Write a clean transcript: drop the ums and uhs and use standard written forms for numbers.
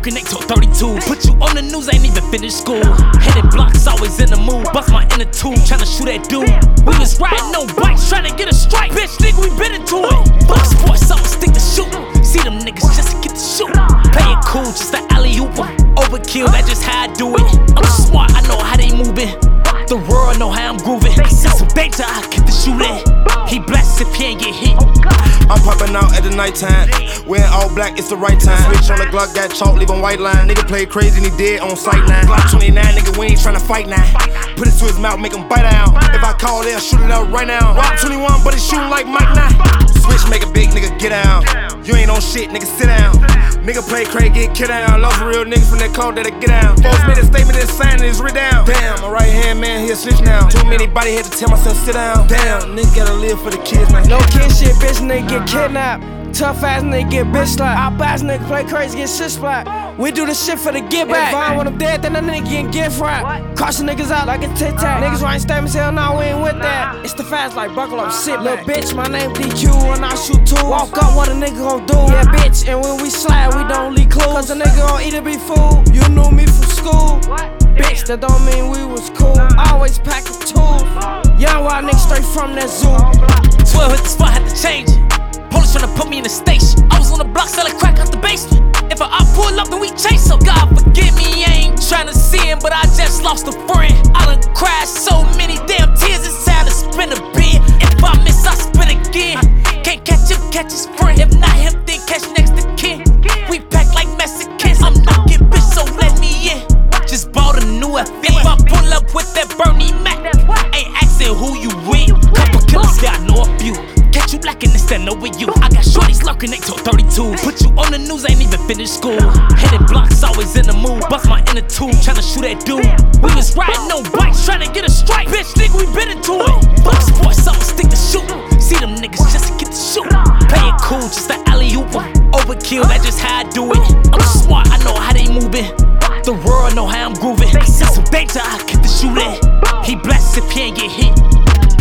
lurking, they talk 32. Put you on the news, ain't even finished school. Hitting blocks, always in the mood. Bust my inner tube, tryna shoot that dude. We was riding no bikes, tryna get a strike. Bitch, nigga, we been into it. Fuck sports, I'ma stick to shoot. See them niggas just to get the shoot. Play it cool, just an alley-oop. Overkill, that's just how I do it. I'm smart, I know how they moving. The world know how I'm grooving. See some danger, I get the shooting. He blessed if he ain't get hit. I'm popping out at the nighttime. Wearing all black, it's the right time. Switch on the Glock, got chalk, leave him white line. Nigga play crazy and he dead on sight now. Glock 29, nigga, we ain't tryna fight now. Put it to his mouth, make him bite out. If I call, they'll shoot it out right now. Rock 21, but it's shooting like Mike now. Switch, make a big nigga get out. You ain't on shit, nigga, sit down. Nigga play crazy, get kid down. Lost real niggas from that cloud that'll get down. Folks made a statement, it's signed, it's written down. Damn, my right hand man, he'll switch now. Too many body had to tell myself sit down. Damn, nigga gotta live for the kids now. No kid shit, bitch, nigga get kidnapped. Tough ass nigga get bitch slapped. Our ass nigga play crazy, get shit splat. We do the shit for the get back. If I when I'm dead, then that nigga getting gift wrapped. Crossing niggas out like a tic tac. Niggas writing statements, hell nah, we ain't with that. It's the fast like buckle up, sit back. Little bitch, my name DQ and I shoot two. Walk up, what a nigga gon' do? Yeah, bitch, and when we slide, we don't leave clues. Cause a nigga gon' either be fooled. You knew me from school. Bitch, that don't mean we was cool. Always packing tools. Young wild nigga straight from that zoo. 12 hit the spot, had to change it. Police tryna put me in the station. I was on the block selling crack out the basement. If I pull up, then we chase him. God forgive me, I ain't tryna see him, but I just lost a friend. I done cried so many damn tears, it's time to spin a bin. If I miss, I spin again. Can't catch him, catch his friend. If not him, then catch next to kin. We pack like Mexicans. I'm knocking, bitch, so let me in. Just bought a new FE. If I pull up with that Bernie Mac, ain't asking who you with. Couple killers, yeah, I know a few. Catch you lacking and stand over you. I got shorties lurking, they talk 32. Put you on the news, ain't even finished school. Hitting blocks, always in the mood. Bust my inner tube, tryna shoot that dude. We was riding no bikes, tryna get a strike. Bitch, nigga, we been into it. Fuck sports, I'ma stick to shoot. See them niggas just to get the shoot. Play it cool, just an alley-oop. Overkill, that's just how I do it. I'm smart, I know how they moving. The world know how I'm grooving. See some danger, I get the shooting. He blessed if he ain't get hit.